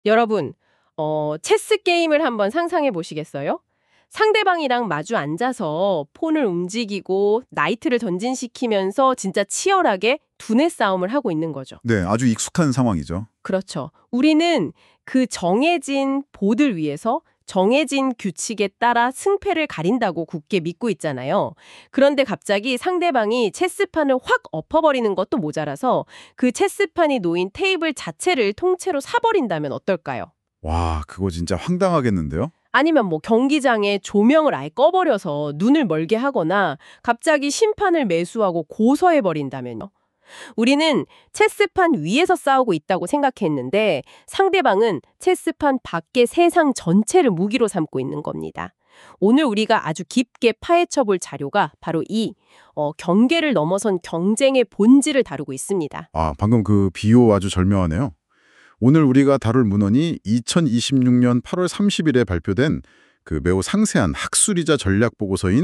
여러분, 체스 게임을 한번 상상해 보시겠어요? 상대방이랑 마주 앉아서 폰을 움직이고 나이트를 전진시키면서 진짜 치열하게 두뇌 싸움을 하고 있는 거죠. 네, 아주 익숙한 상황이죠. 그렇죠. 우리는 그 정해진 보드 위에서 정해진 규칙에 따라 승패를 가린다고 굳게 믿고 있잖아요. 그런데 갑자기 상대방이 체스판을 확 엎어버리는 것도 모자라서 그 체스판이 놓인 테이블 자체를 통째로 사버린다면 어떨까요? 와, 그거 진짜 황당하겠는데요? 아니면 뭐 경기장에 조명을 아예 꺼버려서 눈을 멀게 하거나 갑자기 심판을 매수하고 고소해버린다면요. 우리는 체스판 위에서 싸우고 있다고 생각했는데 상대방은 체스판 밖의 세상 전체를 무기로 삼고 있는 겁니다. 오늘 우리가 아주 깊게 파헤쳐 볼 자료가 바로 이 경계를 넘어선 경쟁의 본질을 다루고 있습니다. 아, 방금 그 비유 아주 절묘하네요. 오늘 우리가 다룰 문헌이 2026년 8월 30일에 발표된 그 매우 상세한 학술이자 전략 보고서인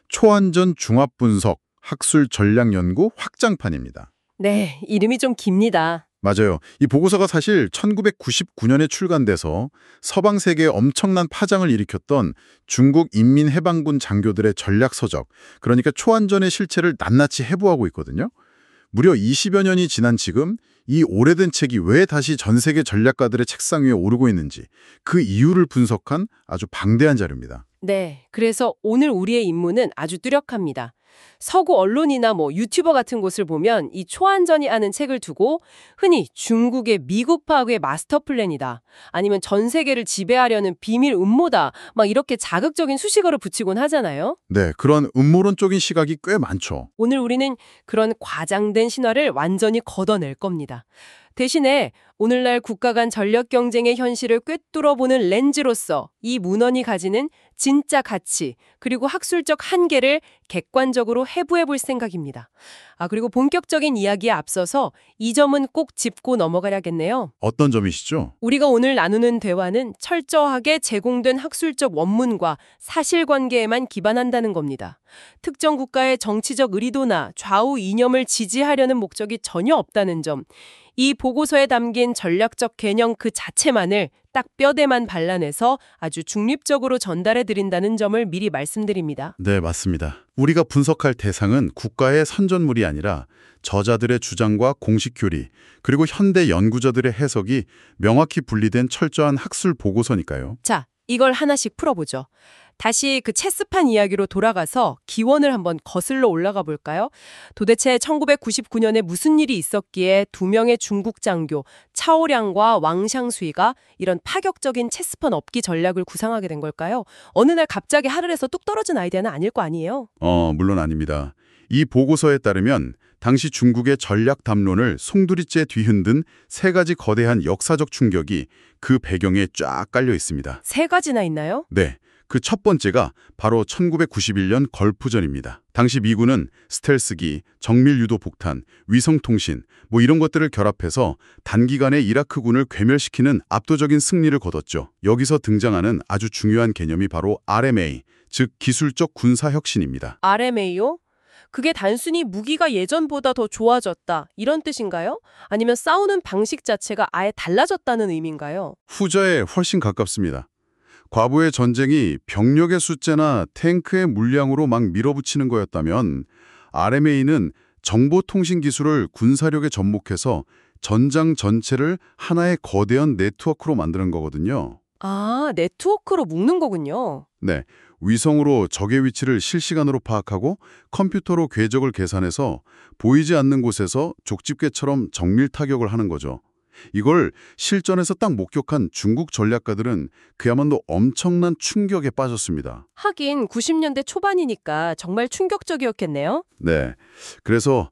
초안전 종합분석 학술 전략 연구 확장판입니다. 네, 이름이 좀 깁니다. 맞아요. 이 보고서가 사실 1999년에 출간돼서 서방 세계에 엄청난 파장을 일으켰던 중국 인민해방군 장교들의 전략 서적, 그러니까 초안전의 실체를 낱낱이 해부하고 있거든요. 무려 20여 년이 지난 지금 이 오래된 책이 왜 다시 전 세계 전략가들의 책상 위에 오르고 있는지 그 이유를 분석한 아주 방대한 자료입니다. 네, 그래서 오늘 우리의 임무는 아주 뚜렷합니다. 서구 언론이나 뭐 유튜버 같은 곳을 보면 이 초안전이 아는 책을 두고 흔히 중국의 미국 파괴의 마스터 플랜이다. 아니면 전 세계를 지배하려는 비밀 음모다. 막 이렇게 자극적인 수식어를 붙이곤 하잖아요. 네, 그런 음모론적인 시각이 꽤 많죠. 오늘 우리는 그런 과장된 신화를 완전히 걷어낼 겁니다. 대신에 오늘날 국가 간 전력 경쟁의 현실을 꿰뚫어보는 렌즈로서 이 문헌이 가지는 진짜 가치 그리고 학술적 한계를 객관적으로 해부해 볼 생각입니다. 그리고 본격적인 이야기에 앞서서 이 점은 꼭 짚고 넘어가야겠네요. 어떤 점이시죠? 우리가 오늘 나누는 대화는 철저하게 제공된 학술적 원문과 사실관계에만 기반한다는 겁니다. 특정 국가의 정치적 의리도나 좌우 이념을 지지하려는 목적이 전혀 없다는 점, 이 보고서에 담긴 전략적 개념 그 자체만을 딱 뼈대만 발라내서 아주 중립적으로 전달해드린다는 점을 미리 말씀드립니다. 네, 맞습니다. 우리가 분석할 대상은 국가의 선전물이 아니라 저자들의 주장과 공식 교리, 그리고 현대 연구자들의 해석이 명확히 분리된 철저한 학술 보고서니까요. 자, 이걸 하나씩 풀어보죠. 다시 그 체스판 이야기로 돌아가서 기원을 한번 거슬러 올라가 볼까요? 도대체 1999년에 무슨 일이 있었기에 두 명의 중국 장교 차오량과 왕샹수이가 이런 파격적인 체스판 업기 전략을 구상하게 된 걸까요? 어느 날 갑자기 하늘에서 뚝 떨어진 아이디어는 아닐 거 아니에요? 물론 아닙니다. 이 보고서에 따르면 당시 중국의 전략 담론을 송두리째 뒤흔든 세 가지 거대한 역사적 충격이 그 배경에 쫙 깔려 있습니다. 세 가지나 있나요? 네. 그 첫 번째가 바로 1991년 걸프전입니다. 당시 미군은 스텔스기, 정밀 유도 폭탄, 위성통신 뭐 이런 것들을 결합해서 단기간에 이라크군을 괴멸시키는 압도적인 승리를 거뒀죠. 여기서 등장하는 아주 중요한 개념이 바로 RMA, 즉 기술적 군사혁신입니다. RMA요? 그게 단순히 무기가 예전보다 더 좋아졌다 이런 뜻인가요? 아니면 싸우는 방식 자체가 아예 달라졌다는 의미인가요? 후자에 훨씬 가깝습니다. 과거의 전쟁이 병력의 숫자나 탱크의 물량으로 막 밀어붙이는 거였다면 RMA는 정보통신 기술을 군사력에 접목해서 전장 전체를 하나의 거대한 네트워크로 만드는 거거든요. 네트워크로 묶는 거군요. 네, 위성으로 적의 위치를 실시간으로 파악하고 컴퓨터로 궤적을 계산해서 보이지 않는 곳에서 족집게처럼 정밀 타격을 하는 거죠. 이걸 실전에서 딱 목격한 중국 전략가들은 그야말로 엄청난 충격에 빠졌습니다. 하긴 90년대 초반이니까 정말 충격적이었겠네요. 네, 그래서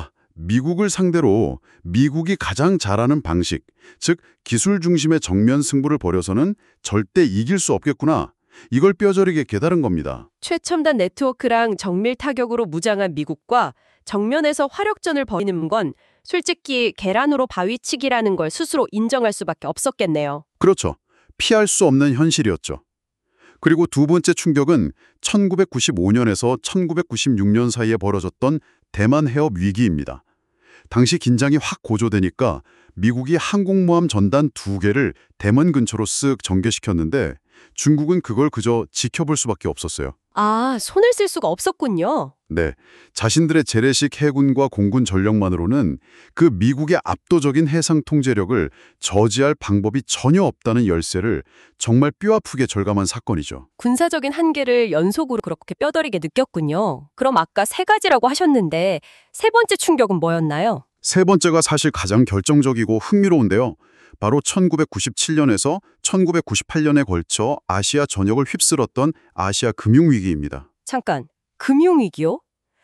미국을 상대로 미국이 가장 잘하는 방식, 즉 기술 중심의 정면 승부를 벌여서는 절대 이길 수 없겠구나. 이걸 뼈저리게 깨달은 겁니다. 최첨단 네트워크랑 정밀 타격으로 무장한 미국과 정면에서 화력전을 벌이는 건 솔직히 계란으로 바위치기라는 걸 스스로 인정할 수밖에 없었겠네요. 그렇죠. 피할 수 없는 현실이었죠. 그리고 두 번째 충격은 1995년에서 1996년 사이에 벌어졌던 대만 해협 위기입니다. 당시 긴장이 확 고조되니까 미국이 항공모함 전단 2개를 대만 근처로 쓱 전개시켰는데 중국은 그걸 그저 지켜볼 수밖에 없었어요. 아, 손을 쓸 수가 없었군요. 네, 자신들의 재래식 해군과 공군 전력만으로는 그 미국의 압도적인 해상 통제력을 저지할 방법이 전혀 없다는 열쇠를 정말 뼈아프게 절감한 사건이죠. 군사적인 한계를 연속으로 그렇게 뼈저리게 느꼈군요. 그럼 아까 세 가지라고 하셨는데 세 번째 충격은 뭐였나요? 세 번째가 사실 가장 결정적이고 흥미로운데요. 바로 1997년에서 1998년에 걸쳐 아시아 전역을 휩쓸었던 아시아 금융위기입니다. 잠깐, 금융위기요?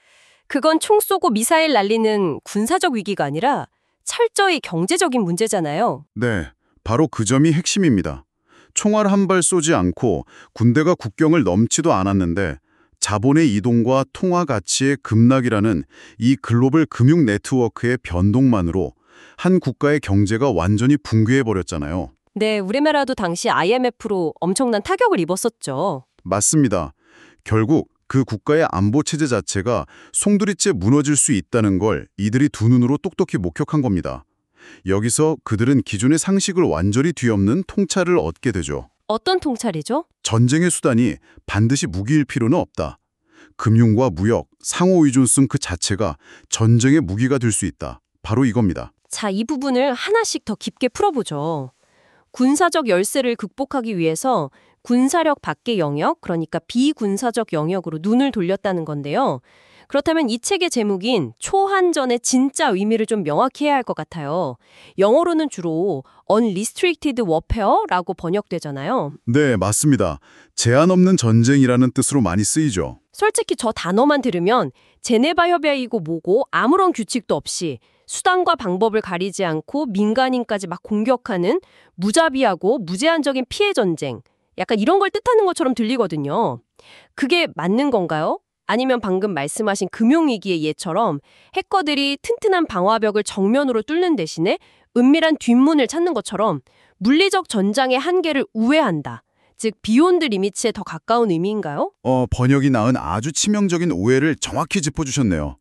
그건 총 쏘고 미사일 날리는 군사적 위기가 아니라 철저히 경제적인 문제잖아요. 네, 바로 그 점이 핵심입니다. 총알 한 발 쏘지 않고 군대가 국경을 넘지도 않았는데 자본의 이동과 통화 가치의 급락이라는 이 글로벌 금융 네트워크의 변동만으로 한 국가의 경제가 완전히 붕괴해버렸잖아요. 네, 우리나라도 당시 IMF로 엄청난 타격을 입었었죠. 맞습니다. 결국 그 국가의 안보 체제 자체가 송두리째 무너질 수 있다는 걸 이들이 두 눈으로 똑똑히 목격한 겁니다. 여기서 그들은 기존의 상식을 완전히 뒤엎는 통찰을 얻게 되죠. 어떤 통찰이죠? 전쟁의 수단이 반드시 무기일 필요는 없다. 금융과 무역, 상호 의존성 그 자체가 전쟁의 무기가 될 수 있다. 바로 이겁니다. 자, 이 부분을 하나씩 더 깊게 풀어보죠. 군사적 열세를 극복하기 위해서 군사력 밖의 영역, 그러니까 비군사적 영역으로 눈을 돌렸다는 건데요. 그렇다면 이 책의 제목인 초한전의 진짜 의미를 좀 명확히 해야 할 것 같아요. 영어로는 주로 Unrestricted Warfare라고 번역되잖아요. 네, 맞습니다. 제한 없는 전쟁이라는 뜻으로 많이 쓰이죠. 솔직히 저 단어만 들으면 제네바 협약이고 뭐고 아무런 규칙도 없이 수단과 방법을 가리지 않고 민간인까지 막 공격하는 무자비하고 무제한적인 피해 전쟁, 약간 이런 걸 뜻하는 것처럼 들리거든요. 그게 맞는 건가요? 아니면 방금 말씀하신 금융위기의 예처럼 해커들이 튼튼한 방화벽을 정면으로 뚫는 대신에 은밀한 뒷문을 찾는 것처럼 물리적 전장의 한계를 우회한다. 즉 비욘드 리미츠에 더 가까운 의미인가요? 번역이 낳은 아주 치명적인 오해를 정확히 짚어주셨네요.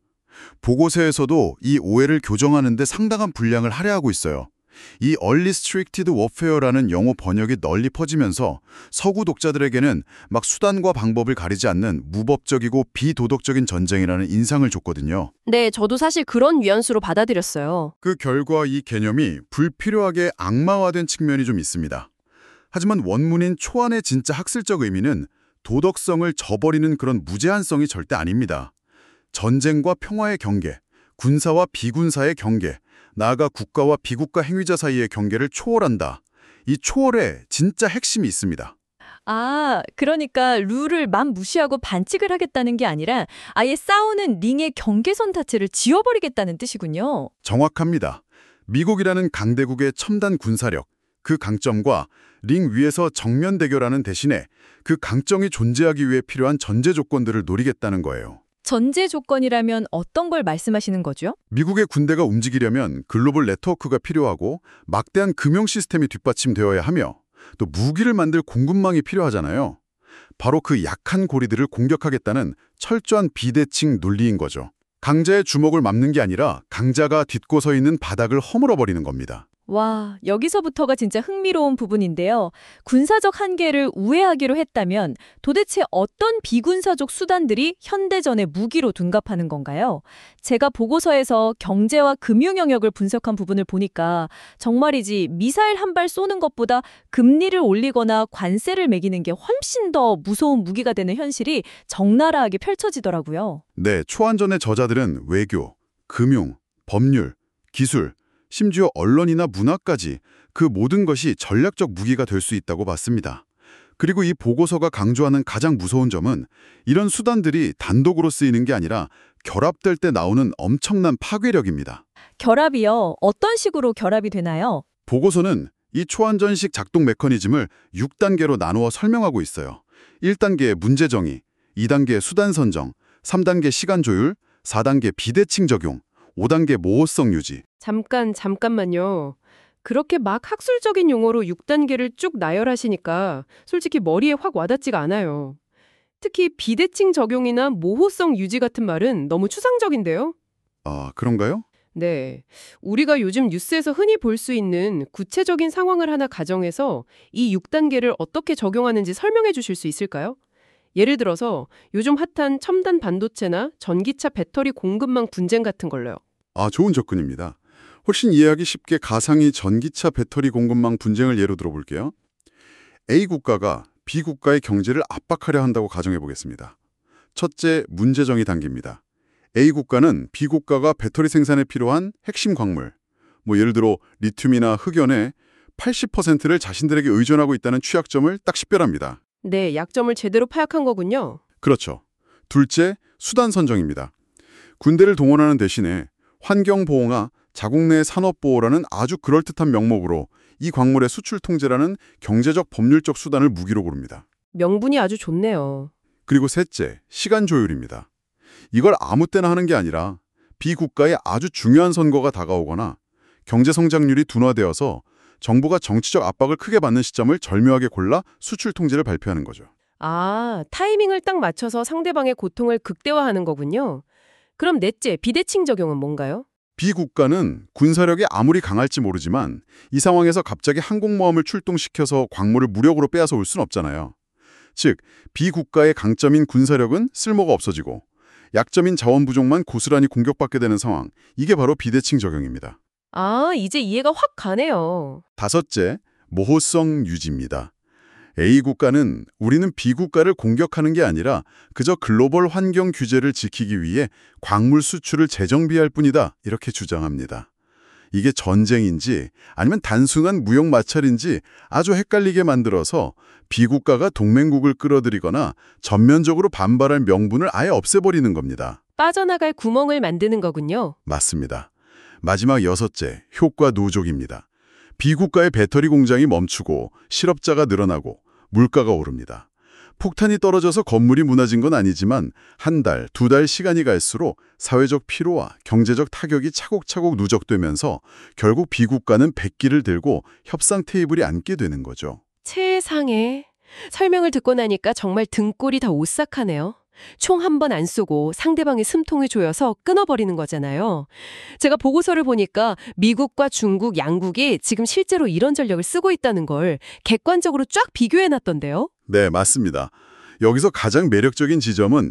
보고서에서도 이 오해를 교정하는 데 상당한 분량을 할애하고 있어요. 이 Unrestricted Warfare라는 영어 번역이 널리 퍼지면서 서구 독자들에게는 막 수단과 방법을 가리지 않는 무법적이고 비도덕적인 전쟁이라는 인상을 줬거든요. 네, 저도 사실 그런 뉘앙스로 받아들였어요. 그 결과 이 개념이 불필요하게 악마화된 측면이 좀 있습니다. 하지만 원문인 초안의 진짜 학술적 의미는 도덕성을 저버리는 그런 무제한성이 절대 아닙니다. 전쟁과 평화의 경계, 군사와 비군사의 경계, 나아가 국가와 비국가 행위자 사이의 경계를 초월한다. 이 초월에 진짜 핵심이 있습니다. 아, 그러니까 룰을 무시하고 반칙을 하겠다는 게 아니라 아예 싸우는 링의 경계선 자체를 지워버리겠다는 뜻이군요. 정확합니다. 미국이라는 강대국의 첨단 군사력, 그 강점과 링 위에서 정면 대결하는 대신에 그 강점이 존재하기 위해 필요한 전제 조건들을 노리겠다는 거예요. 전제 조건이라면 어떤 걸 말씀하시는 거죠? 미국의 군대가 움직이려면 글로벌 네트워크가 필요하고 막대한 금융 시스템이 뒷받침되어야 하며 또 무기를 만들 공급망이 필요하잖아요. 바로 그 약한 고리들을 공격하겠다는 철저한 비대칭 논리인 거죠. 강자의 주먹을 막는 게 아니라 강자가 딛고 서 있는 바닥을 허물어버리는 겁니다. 와, 여기서부터가 진짜 흥미로운 부분인데요. 군사적 한계를 우회하기로 했다면 도대체 어떤 비군사적 수단들이 현대전의 무기로 둔갑하는 건가요? 제가 보고서에서 경제와 금융 영역을 분석한 부분을 보니까 정말이지 미사일 한 발 쏘는 것보다 금리를 올리거나 관세를 매기는 게 훨씬 더 무서운 무기가 되는 현실이 적나라하게 펼쳐지더라고요. 네, 초안전의 저자들은 외교, 금융, 법률, 기술, 심지어 언론이나 문화까지 그 모든 것이 전략적 무기가 될 수 있다고 봤습니다. 그리고 이 보고서가 강조하는 가장 무서운 점은 이런 수단들이 단독으로 쓰이는 게 아니라 결합될 때 나오는 엄청난 파괴력입니다. 결합이요? 어떤 식으로 결합이 되나요? 보고서는 이 초안전식 작동 메커니즘을 6단계로 나누어 설명하고 있어요. 1단계 문제 정의, 2단계 수단 선정, 3단계 시간 조율, 4단계 비대칭 적용, 5단계 모호성 유지. 잠깐만요. 그렇게 막 학술적인 용어로 6단계를 쭉 나열하시니까 솔직히 머리에 확 와닿지가 않아요. 특히 비대칭 적용이나 모호성 유지 같은 말은 너무 추상적인데요? 그런가요? 네. 우리가 요즘 뉴스에서 흔히 볼 수 있는 구체적인 상황을 하나 가정해서 이 6단계를 어떻게 적용하는지 설명해 주실 수 있을까요? 예를 들어서 요즘 핫한 첨단 반도체나 전기차 배터리 공급망 분쟁 같은 걸로요. 좋은 접근입니다. 훨씬 이해하기 쉽게 가상의 전기차 배터리 공급망 분쟁을 예로 들어볼게요. A 국가가 B 국가의 경제를 압박하려 한다고 가정해 보겠습니다. 첫째, 문제정의 단계입니다. A 국가는 B 국가가 배터리 생산에 필요한 핵심 광물, 예를 들어 리튬이나 흑연의 80%를 자신들에게 의존하고 있다는 취약점을 딱 식별합니다. 네, 약점을 제대로 파악한 거군요. 그렇죠. 둘째, 수단 선정입니다. 군대를 동원하는 대신에 환경보호나 자국 내 산업보호라는 아주 그럴듯한 명목으로 이 광물의 수출 통제라는 경제적 법률적 수단을 무기로 고릅니다. 명분이 아주 좋네요. 그리고 셋째, 시간 조율입니다. 이걸 아무 때나 하는 게 아니라 비국가의 아주 중요한 선거가 다가오거나 경제 성장률이 둔화되어서 정부가 정치적 압박을 크게 받는 시점을 절묘하게 골라 수출 통제를 발표하는 거죠. 아, 타이밍을 딱 맞춰서 상대방의 고통을 극대화하는 거군요. 그럼 넷째, 비대칭 적용은 뭔가요? 비국가는 군사력이 아무리 강할지 모르지만 이 상황에서 갑자기 항공모함을 출동시켜서 광물을 무력으로 빼앗아 올 수는 없잖아요. 즉, 비국가의 강점인 군사력은 쓸모가 없어지고 약점인 자원 부족만 고스란히 공격받게 되는 상황, 이게 바로 비대칭 적용입니다. 아, 이제 이해가 확 가네요. 다섯째, 모호성 유지입니다. A 국가는 우리는 B 국가를 공격하는 게 아니라 그저 글로벌 환경 규제를 지키기 위해 광물 수출을 재정비할 뿐이다, 이렇게 주장합니다. 이게 전쟁인지 아니면 단순한 무역 마찰인지 아주 헷갈리게 만들어서 B 국가가 동맹국을 끌어들이거나 전면적으로 반발할 명분을 아예 없애버리는 겁니다. 빠져나갈 구멍을 만드는 거군요. 맞습니다. 마지막 여섯째, 효과 누적입니다. 비국가의 배터리 공장이 멈추고 실업자가 늘어나고 물가가 오릅니다. 폭탄이 떨어져서 건물이 무너진 건 아니지만 한 달, 두 달 시간이 갈수록 사회적 피로와 경제적 타격이 차곡차곡 누적되면서 결국 비국가는 백기를 들고 협상 테이블에 앉게 되는 거죠. 세상에. 설명을 듣고 나니까 정말 등골이 다 오싹하네요. 총 한 번 안 쏘고 상대방의 숨통을 조여서 끊어버리는 거잖아요. 제가 보고서를 보니까 미국과 중국 양국이 지금 실제로 이런 전략을 쓰고 있다는 걸 객관적으로 쫙 비교해놨던데요. 네, 맞습니다. 여기서 가장 매력적인 지점은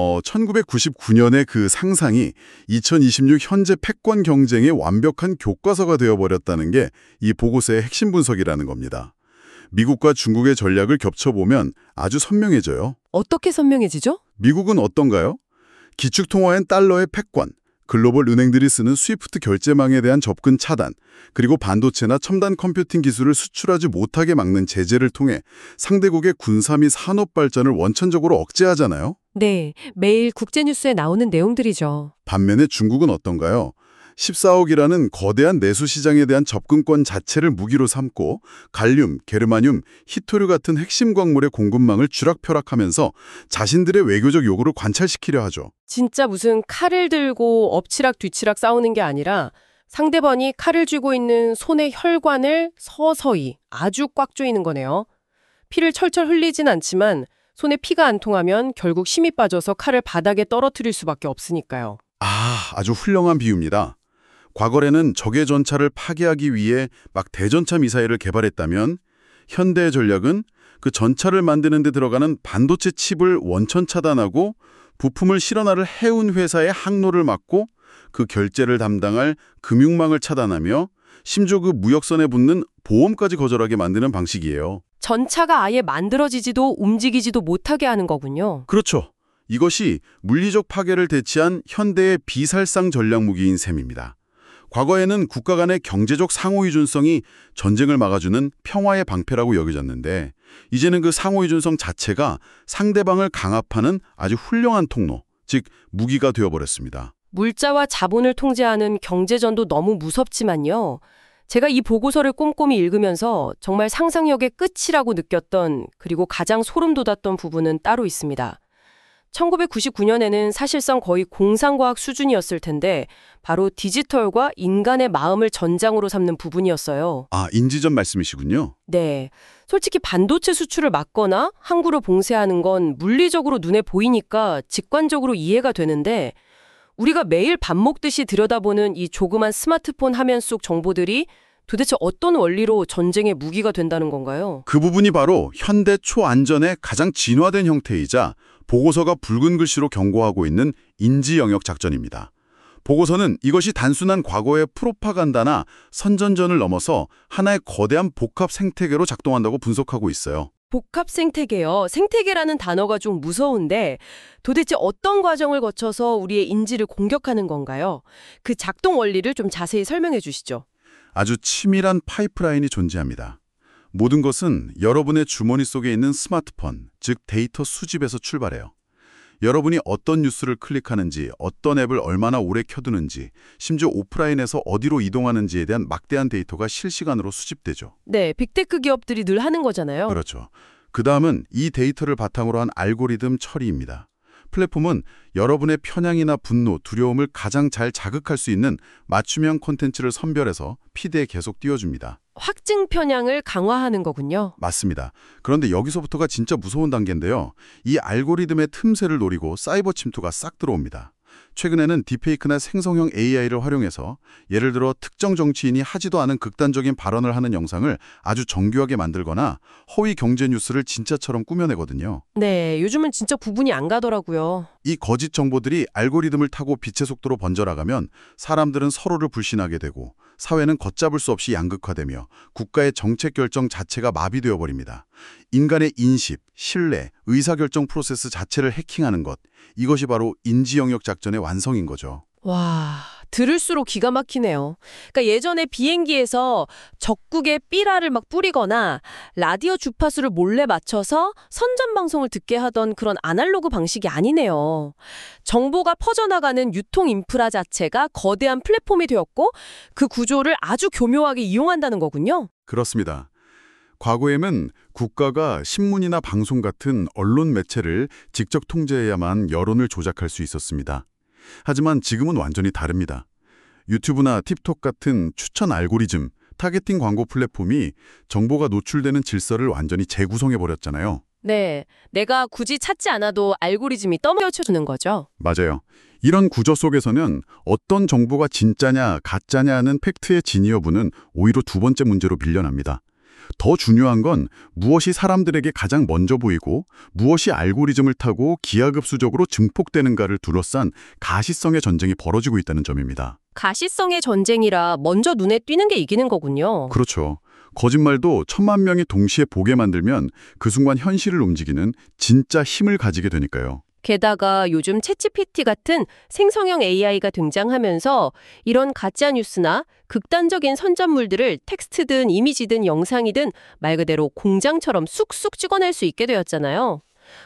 1999년의 그 상상이 2026 현재 패권 경쟁의 완벽한 교과서가 되어버렸다는 게 이 보고서의 핵심 분석이라는 겁니다. 미국과 중국의 전략을 겹쳐보면 아주 선명해져요. 어떻게 선명해지죠? 미국은 어떤가요? 기축통화엔 달러의 패권, 글로벌 은행들이 쓰는 스위프트 결제망에 대한 접근 차단, 그리고 반도체나 첨단 컴퓨팅 기술을 수출하지 못하게 막는 제재를 통해 상대국의 군사 및 산업 발전을 원천적으로 억제하잖아요. 네, 매일 국제뉴스에 나오는 내용들이죠. 반면에 중국은 어떤가요? 14억이라는 거대한 내수 시장에 대한 접근권 자체를 무기로 삼고 갈륨, 게르마늄, 히토류 같은 핵심 광물의 공급망을 쥐락펴락하면서 자신들의 외교적 요구를 관찰시키려 하죠. 진짜 무슨 칼을 들고 엎치락 뒤치락 싸우는 게 아니라 상대방이 칼을 쥐고 있는 손의 혈관을 서서히 아주 꽉 조이는 거네요. 피를 철철 흘리진 않지만 손에 피가 안 통하면 결국 힘이 빠져서 칼을 바닥에 떨어뜨릴 수밖에 없으니까요. 아주 훌륭한 비유입니다. 과거에는 적의 전차를 파괴하기 위해 막 대전차 미사일을 개발했다면 현대의 전략은 그 전차를 만드는 데 들어가는 반도체 칩을 원천 차단하고 부품을 실어나를 해운 회사의 항로를 막고 그 결제를 담당할 금융망을 차단하며 심지어 그 무역선에 붙는 보험까지 거절하게 만드는 방식이에요. 전차가 아예 만들어지지도 움직이지도 못하게 하는 거군요. 그렇죠. 이것이 물리적 파괴를 대체한 현대의 비살상 전략 무기인 셈입니다. 과거에는 국가 간의 경제적 상호의존성이 전쟁을 막아주는 평화의 방패라고 여겨졌는데 이제는 그 상호의존성 자체가 상대방을 강압하는 아주 훌륭한 통로, 즉 무기가 되어버렸습니다. 물자와 자본을 통제하는 경제전도 너무 무섭지만요. 제가 이 보고서를 꼼꼼히 읽으면서 정말 상상력의 끝이라고 느꼈던 그리고 가장 소름 돋았던 부분은 따로 있습니다. 1999년에는 사실상 거의 공상과학 수준이었을 텐데 바로 디지털과 인간의 마음을 전장으로 삼는 부분이었어요. 인지전 말씀이시군요. 네. 솔직히 반도체 수출을 막거나 항구를 봉쇄하는 건 물리적으로 눈에 보이니까 직관적으로 이해가 되는데 우리가 매일 밥 먹듯이 들여다보는 이 조그만 스마트폰 화면 속 정보들이 도대체 어떤 원리로 전쟁의 무기가 된다는 건가요? 그 부분이 바로 현대 초안전의 가장 진화된 형태이자 보고서가 붉은 글씨로 경고하고 있는 인지 영역 작전입니다. 보고서는 이것이 단순한 과거의 프로파간다나 선전전을 넘어서 하나의 거대한 복합 생태계로 작동한다고 분석하고 있어요. 복합 생태계요. 생태계라는 단어가 좀 무서운데 도대체 어떤 과정을 거쳐서 우리의 인지를 공격하는 건가요? 그 작동 원리를 좀 자세히 설명해 주시죠. 아주 치밀한 파이프라인이 존재합니다. 모든 것은 여러분의 주머니 속에 있는 스마트폰, 즉 데이터 수집에서 출발해요. 여러분이 어떤 뉴스를 클릭하는지, 어떤 앱을 얼마나 오래 켜두는지, 심지어 오프라인에서 어디로 이동하는지에 대한 막대한 데이터가 실시간으로 수집되죠. 네, 빅테크 기업들이 늘 하는 거잖아요. 그렇죠. 그 다음은 이 데이터를 바탕으로 한 알고리즘 처리입니다. 플랫폼은 여러분의 편향이나 분노, 두려움을 가장 잘 자극할 수 있는 맞춤형 콘텐츠를 선별해서 피드에 계속 띄워줍니다. 확증 편향을 강화하는 거군요. 맞습니다. 그런데 여기서부터가 진짜 무서운 단계인데요. 이 알고리즘의 틈새를 노리고 사이버 침투가 싹 들어옵니다. 최근에는 딥페이크나 생성형 AI를 활용해서 예를 들어 특정 정치인이 하지도 않은 극단적인 발언을 하는 영상을 아주 정교하게 만들거나 허위 경제 뉴스를 진짜처럼 꾸며내거든요. 네, 요즘은 진짜 구분이 안 가더라고요. 이 거짓 정보들이 알고리즘을 타고 빛의 속도로 번져나가면 사람들은 서로를 불신하게 되고 사회는 걷잡을 수 없이 양극화되며 국가의 정책 결정 자체가 마비되어 버립니다. 인간의 인식, 신뢰, 의사결정 프로세스 자체를 해킹하는 것, 이것이 바로 인지영역 작전의 완성인 거죠. 와, 들을수록 기가 막히네요. 그러니까 예전에 비행기에서 적국의 삐라를 막 뿌리거나 라디오 주파수를 몰래 맞춰서 선전 방송을 듣게 하던 그런 아날로그 방식이 아니네요. 정보가 퍼져나가는 유통 인프라 자체가 거대한 플랫폼이 되었고 그 구조를 아주 교묘하게 이용한다는 거군요. 그렇습니다. 과거에는 국가가 신문이나 방송 같은 언론 매체를 직접 통제해야만 여론을 조작할 수 있었습니다. 하지만 지금은 완전히 다릅니다. 유튜브나 틱톡 같은 추천 알고리즘, 타겟팅 광고 플랫폼이 정보가 노출되는 질서를 완전히 재구성해버렸잖아요. 네, 내가 굳이 찾지 않아도 알고리즘이 떠밀어주는 거죠. 맞아요. 이런 구조 속에서는 어떤 정보가 진짜냐, 가짜냐 하는 팩트의 진위 여부는 오히려 두 번째 문제로 밀려납니다. 더 중요한 건 무엇이 사람들에게 가장 먼저 보이고 무엇이 알고리즘을 타고 기하급수적으로 증폭되는가를 둘러싼 가시성의 전쟁이 벌어지고 있다는 점입니다. 가시성의 전쟁이라 먼저 눈에 띄는 게 이기는 거군요. 그렇죠. 거짓말도 1000만 명이 동시에 보게 만들면 그 순간 현실을 움직이는 진짜 힘을 가지게 되니까요. 게다가 요즘 챗GPT 같은 생성형 AI가 등장하면서 이런 가짜 뉴스나 극단적인 선전물들을 텍스트든 이미지든 영상이든 말 그대로 공장처럼 쑥쑥 찍어낼 수 있게 되었잖아요.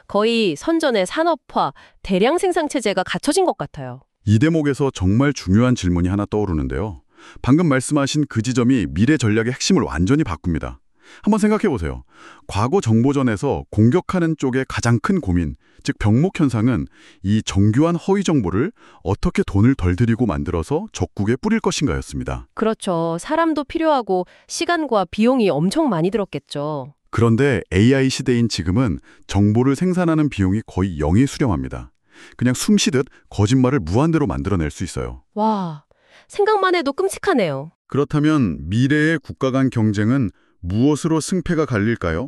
거의 선전의 산업화, 대량 생산 체제가 갖춰진 것 같아요. 이 대목에서 정말 중요한 질문이 하나 떠오르는데요. 방금 말씀하신 그 지점이 미래 전략의 핵심을 완전히 바꿉니다. 한번 생각해 보세요. 과거 정보전에서 공격하는 쪽의 가장 큰 고민, 즉 병목 현상은 이 정교한 허위 정보를 어떻게 돈을 덜 들이고 만들어서 적국에 뿌릴 것인가였습니다. 그렇죠. 사람도 필요하고 시간과 비용이 엄청 많이 들었겠죠. 그런데 AI 시대인 지금은 정보를 생산하는 비용이 거의 0에 수렴합니다. 그냥 숨쉬듯 거짓말을 무한대로 만들어낼 수 있어요. 와, 생각만 해도 끔찍하네요. 그렇다면 미래의 국가 간 경쟁은 무엇으로 승패가 갈릴까요?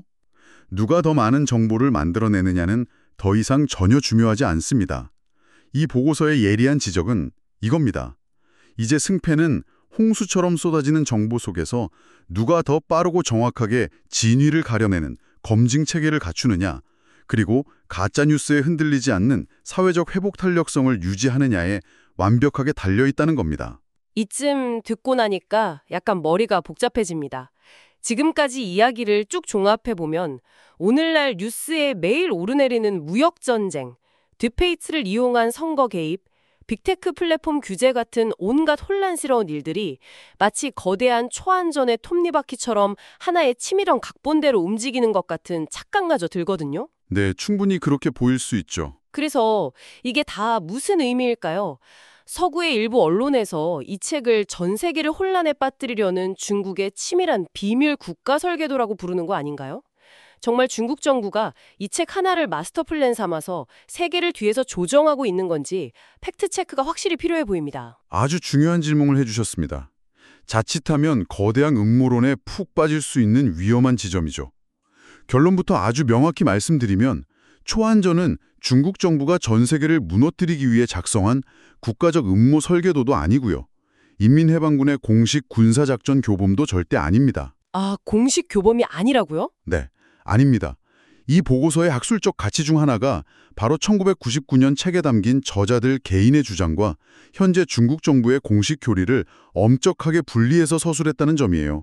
누가 더 많은 정보를 만들어내느냐는 더 이상 전혀 중요하지 않습니다. 이 보고서의 예리한 지적은 이겁니다. 이제 승패는 홍수처럼 쏟아지는 정보 속에서 누가 더 빠르고 정확하게 진위를 가려내는 검증 체계를 갖추느냐, 그리고 가짜뉴스에 흔들리지 않는 사회적 회복 탄력성을 유지하느냐에 완벽하게 달려있다는 겁니다. 이쯤 듣고 나니까 약간 머리가 복잡해집니다. 지금까지 이야기를 쭉 종합해보면 오늘날 뉴스에 매일 오르내리는 무역전쟁, 딥페이크를 이용한 선거 개입, 빅테크 플랫폼 규제 같은 온갖 혼란스러운 일들이 마치 거대한 초안전의 톱니바퀴처럼 하나의 치밀한 각본대로 움직이는 것 같은 착각마저 들거든요. 네, 충분히 그렇게 보일 수 있죠. 그래서 이게 다 무슨 의미일까요? 서구의 일부 언론에서 이 책을 전 세계를 혼란에 빠뜨리려는 중국의 치밀한 비밀 국가 설계도라고 부르는 거 아닌가요? 정말 중국 정부가 이 책 하나를 마스터 플랜 삼아서 세계를 뒤에서 조정하고 있는 건지 팩트 체크가 확실히 필요해 보입니다. 아주 중요한 질문을 해주셨습니다. 자칫하면 거대한 음모론에 푹 빠질 수 있는 위험한 지점이죠. 결론부터 아주 명확히 말씀드리면 초안전은 중국 정부가 전 세계를 무너뜨리기 위해 작성한 국가적 음모 설계도도 아니고요. 인민해방군의 공식 군사작전 교범도 절대 아닙니다. 아, 공식 교범이 아니라고요? 네, 아닙니다. 이 보고서의 학술적 가치 중 하나가 바로 1999년 책에 담긴 저자들 개인의 주장과 현재 중국 정부의 공식 교리를 엄격하게 분리해서 서술했다는 점이에요.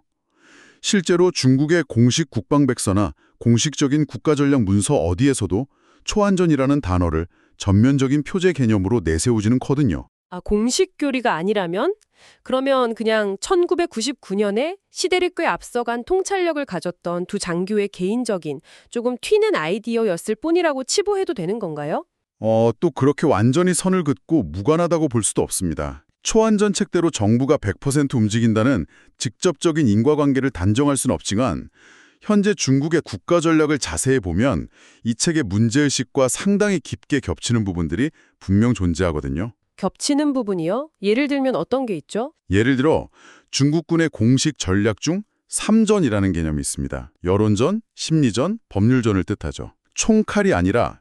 실제로 중국의 공식 국방백서나 공식적인 국가전략 문서 어디에서도 초안전이라는 단어를 전면적인 표제 개념으로 내세우지는 거든요. 아, 공식 교리가 아니라면? 그러면 그냥 1999년에 시대를 꽤 앞서간 통찰력을 가졌던 두 장교의 개인적인 조금 튀는 아이디어였을 뿐이라고 치부해도 되는 건가요? 또 그렇게 완전히 선을 긋고 무관하다고 볼 수도 없습니다. 초안전 책대로 정부가 100% 움직인다는 직접적인 인과관계를 단정할 수는 없지만 현재 중국의 국가 전략을 자세히 보면 이 책의 문제의식과 상당히 깊게 겹치는 부분들이 분명 존재하거든요. 겹치는 부분이요? 예를 들면 어떤 게 있죠? 예를 들어 중국군의 공식 전략 중 3전이라는 개념이 있습니다. 여론전, 심리전, 법률전을 뜻하죠. 총칼이 아니라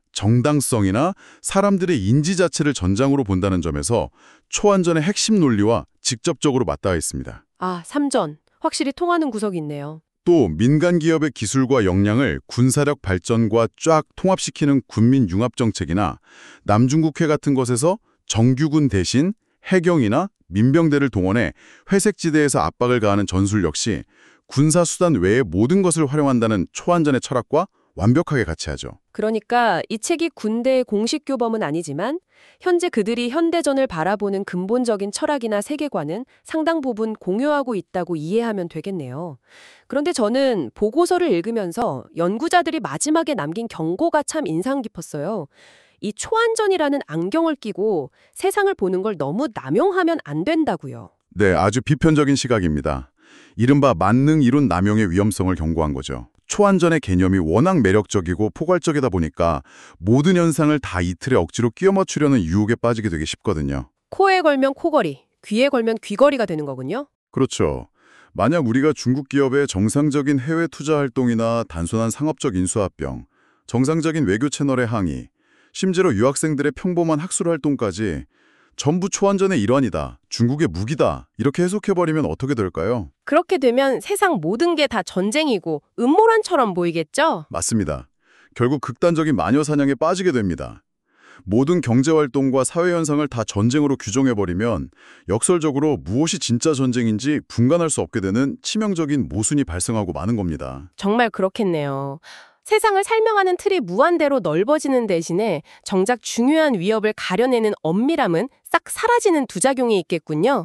정당성이나 사람들의 인지 자체를 전장으로 본다는 점에서 초안전의 핵심 논리와 직접적으로 맞닿아 있습니다. 아, 3전. 확실히 통하는 구석이 있네요. 또 민간 기업의 기술과 역량을 군사력 발전과 쫙 통합시키는 군민 융합 정책이나 남중국해 같은 것에서 정규군 대신 해경이나 민병대를 동원해 회색지대에서 압박을 가하는 전술 역시 군사수단 외의 모든 것을 활용한다는 초안전의 철학과 완벽하게 같이하죠. 그러니까 이 책이 군대의 공식 교범은 아니지만 현재 그들이 현대전을 바라보는 근본적인 철학이나 세계관은 상당 부분 공유하고 있다고 이해하면 되겠네요. 그런데 저는 보고서를 읽으면서 연구자들이 마지막에 남긴 경고가 참 인상 깊었어요. 이 초안전이라는 안경을 끼고 세상을 보는 걸 너무 남용하면 안 된다고요. 네, 아주 비편적인 시각입니다. 이른바 만능 이론 남용의 위험성을 경고한 거죠. 초안전의 개념이 워낙 매력적이고 포괄적이다 보니까 모든 현상을 다 이 틀에 억지로 끼워 맞추려는 유혹에 빠지게 되기 쉽거든요. 코에 걸면 코걸이, 귀에 걸면 귀걸이가 되는 거군요. 그렇죠. 만약 우리가 중국 기업의 정상적인 해외 투자 활동이나 단순한 상업적 인수합병, 정상적인 외교 채널의 항의, 심지어 유학생들의 평범한 학술 활동까지 전부 초안전의 일환이다, 중국의 무기다 이렇게 해석해버리면 어떻게 될까요? 그렇게 되면 세상 모든 게 다 전쟁이고 음모론처럼 보이겠죠? 맞습니다. 결국 극단적인 마녀 사냥에 빠지게 됩니다. 모든 경제활동과 사회현상을 다 전쟁으로 규정해버리면 역설적으로 무엇이 진짜 전쟁인지 분간할 수 없게 되는 치명적인 모순이 발생하고 마는 겁니다. 정말 그렇겠네요. 세상을 설명하는 틀이 무한대로 넓어지는 대신에 정작 중요한 위협을 가려내는 엄밀함은 싹 사라지는 부작용이 있겠군요.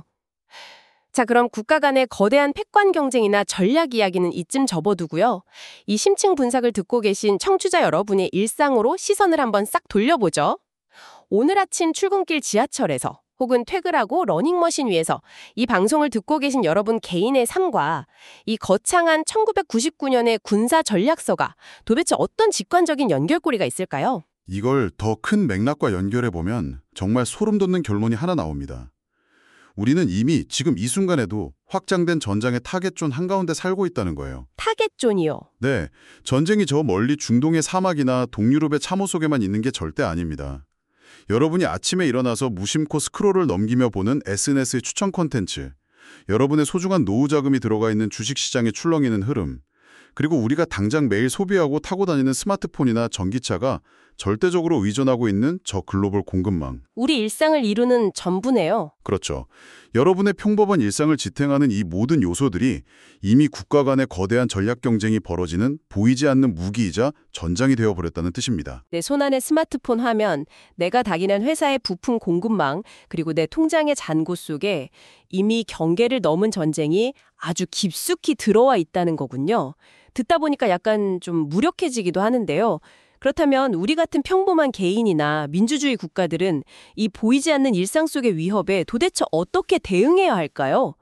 자, 그럼 국가 간의 거대한 패권 경쟁이나 전략 이야기는 이쯤 접어두고요. 이 심층 분석을 듣고 계신 청취자 여러분의 일상으로 시선을 한번 싹 돌려보죠. 오늘 아침 출근길 지하철에서 혹은 퇴근하고 러닝머신 위에서 이 방송을 듣고 계신 여러분 개인의 삶과 이 거창한 1999년의 군사 전략서가 도대체 어떤 직관적인 연결고리가 있을까요? 이걸 더 큰 맥락과 연결해보면 정말 소름 돋는 결론이 하나 나옵니다. 우리는 이미 지금 이 순간에도 확장된 전장의 타겟존 한가운데 살고 있다는 거예요. 타겟존이요. 네, 전쟁이 저 멀리 중동의 사막이나 동유럽의 참호 속에만 있는 게 절대 아닙니다. 여러분이 아침에 일어나서 무심코 스크롤을 넘기며 보는 SNS의 추천 콘텐츠, 여러분의 소중한 노후 자금이 들어가 있는 주식시장의 출렁이는 흐름, 그리고 우리가 당장 매일 소비하고 타고 다니는 스마트폰이나 전기차가 절대적으로 의존하고 있는 저 글로벌 공급망. 우리 일상을 이루는 전부네요. 그렇죠. 여러분의 평범한 일상을 지탱하는 이 모든 요소들이 이미 국가 간의 거대한 전략 경쟁이 벌어지는 보이지 않는 무기이자 전장이 되어버렸다는 뜻입니다. 내 손안의 스마트폰 화면, 내가 다니는 회사의 부품 공급망, 그리고 내 통장의 잔고 속에 이미 경계를 넘은 전쟁이 아주 깊숙이 들어와 있다는 거군요. 듣다 보니까 약간 좀 무력해지기도 하는데요. 그렇다면 우리 같은 평범한 개인이나 민주주의 국가들은 이 보이지 않는 일상 속의 위협에 도대체 어떻게 대응해야 할까요?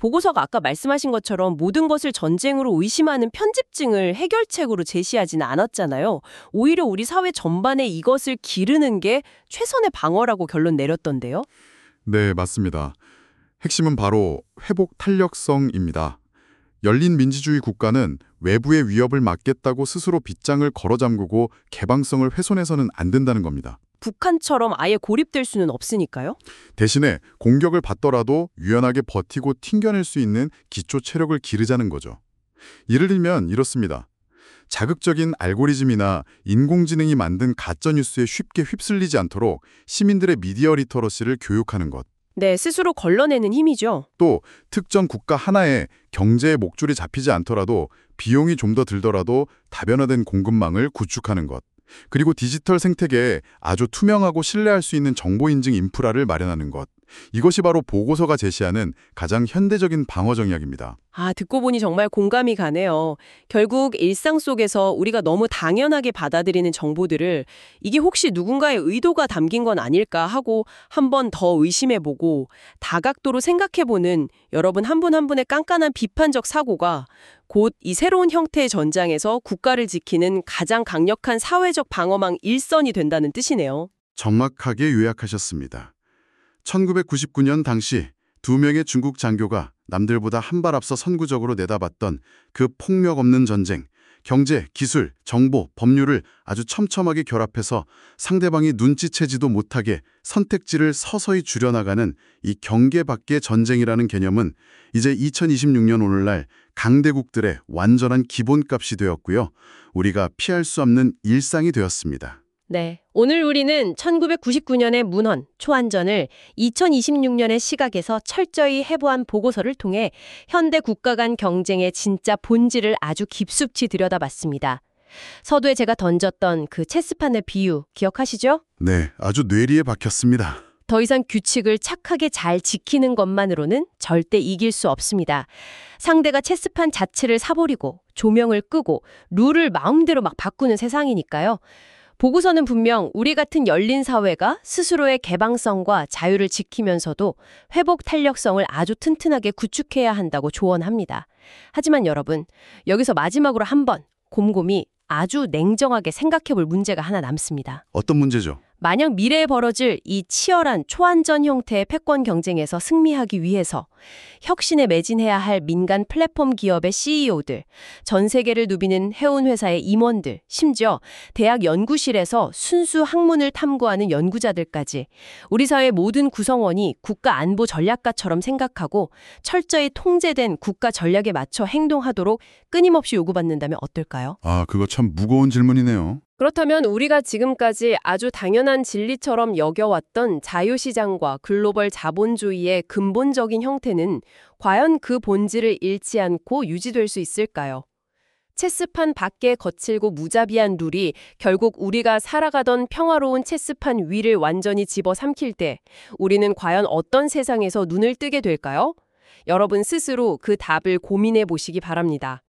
보고서가 아까 말씀하신 것처럼 모든 것을 전쟁으로 의심하는 편집증을 해결책으로 제시하지는 않았잖아요. 오히려 우리 사회 전반에 이것을 기르는 게 최선의 방어라고 결론 내렸던데요. 네, 맞습니다. 핵심은 바로 회복 탄력성입니다. 열린 민주주의 국가는 외부의 위협을 막겠다고 스스로 빗장을 걸어 잠그고 개방성을 훼손해서는 안 된다는 겁니다. 북한처럼 아예 고립될 수는 없으니까요. 대신에 공격을 받더라도 유연하게 버티고 튕겨낼 수 있는 기초 체력을 기르자는 거죠. 예를 들면 이렇습니다. 자극적인 알고리즘이나 인공지능이 만든 가짜뉴스에 쉽게 휩쓸리지 않도록 시민들의 미디어 리터러시를 교육하는 것. 네, 스스로 걸러내는 힘이죠. 또 특정 국가 하나에 경제의 목줄이 잡히지 않더라도 비용이 좀 더 들더라도 다변화된 공급망을 구축하는 것. 그리고 디지털 생태계에 아주 투명하고 신뢰할 수 있는 정보 인증 인프라를 마련하는 것. 이것이 바로 보고서가 제시하는 가장 현대적인 방어 전략입니다. 듣고 보니 정말 공감이 가네요. 결국 일상 속에서 우리가 너무 당연하게 받아들이는 정보들을 이게 혹시 누군가의 의도가 담긴 건 아닐까 하고 한 번 더 의심해보고 다각도로 생각해보는 여러분 한 분 한 분의 깐깐한 비판적 사고가 곧 이 새로운 형태의 전장에서 국가를 지키는 가장 강력한 사회적 방어망 일선이 된다는 뜻이네요. 정확하게 요약하셨습니다. 1999년 당시 2명의 중국 장교가 남들보다 한 발 앞서 선구적으로 내다봤던 그 폭력 없는 전쟁, 경제, 기술, 정보, 법률을 아주 촘촘하게 결합해서 상대방이 눈치채지도 못하게 선택지를 서서히 줄여나가는 이 경계 밖의 전쟁이라는 개념은 이제 2026년 오늘날 강대국들의 완전한 기본값이 되었고요. 우리가 피할 수 없는 일상이 되었습니다. 네, 오늘 우리는 1999년의 문헌, 초안전을 2026년의 시각에서 철저히 해부한 보고서를 통해 현대 국가 간 경쟁의 진짜 본질을 아주 깊숙이 들여다봤습니다. 서두에 제가 던졌던 그 체스판의 비유 기억하시죠? 네, 아주 뇌리에 박혔습니다. 더 이상 규칙을 착하게 잘 지키는 것만으로는 절대 이길 수 없습니다. 상대가 체스판 자체를 사버리고 조명을 끄고 룰을 마음대로 막 바꾸는 세상이니까요. 보고서는 분명 우리 같은 열린 사회가 스스로의 개방성과 자유를 지키면서도 회복 탄력성을 아주 튼튼하게 구축해야 한다고 조언합니다. 하지만 여러분, 여기서 마지막으로 한번 곰곰이 아주 냉정하게 생각해볼 문제가 하나 남습니다. 어떤 문제죠? 만약 미래에 벌어질 이 치열한 초안전 형태의 패권 경쟁에서 승리하기 위해서 혁신에 매진해야 할 민간 플랫폼 기업의 CEO들, 전 세계를 누비는 해운 회사의 임원들, 심지어 대학 연구실에서 순수 학문을 탐구하는 연구자들까지 우리 사회 모든 구성원이 국가 안보 전략가처럼 생각하고 철저히 통제된 국가 전략에 맞춰 행동하도록 끊임없이 요구받는다면 어떨까요? 그거 참 무거운 질문이네요. 그렇다면 우리가 지금까지 아주 당연한 진리처럼 여겨왔던 자유시장과 글로벌 자본주의의 근본적인 형태는 과연 그 본질을 잃지 않고 유지될 수 있을까요? 체스판 밖의 거칠고 무자비한 룰이 결국 우리가 살아가던 평화로운 체스판 위를 완전히 집어삼킬 때 우리는 과연 어떤 세상에서 눈을 뜨게 될까요? 여러분 스스로 그 답을 고민해 보시기 바랍니다.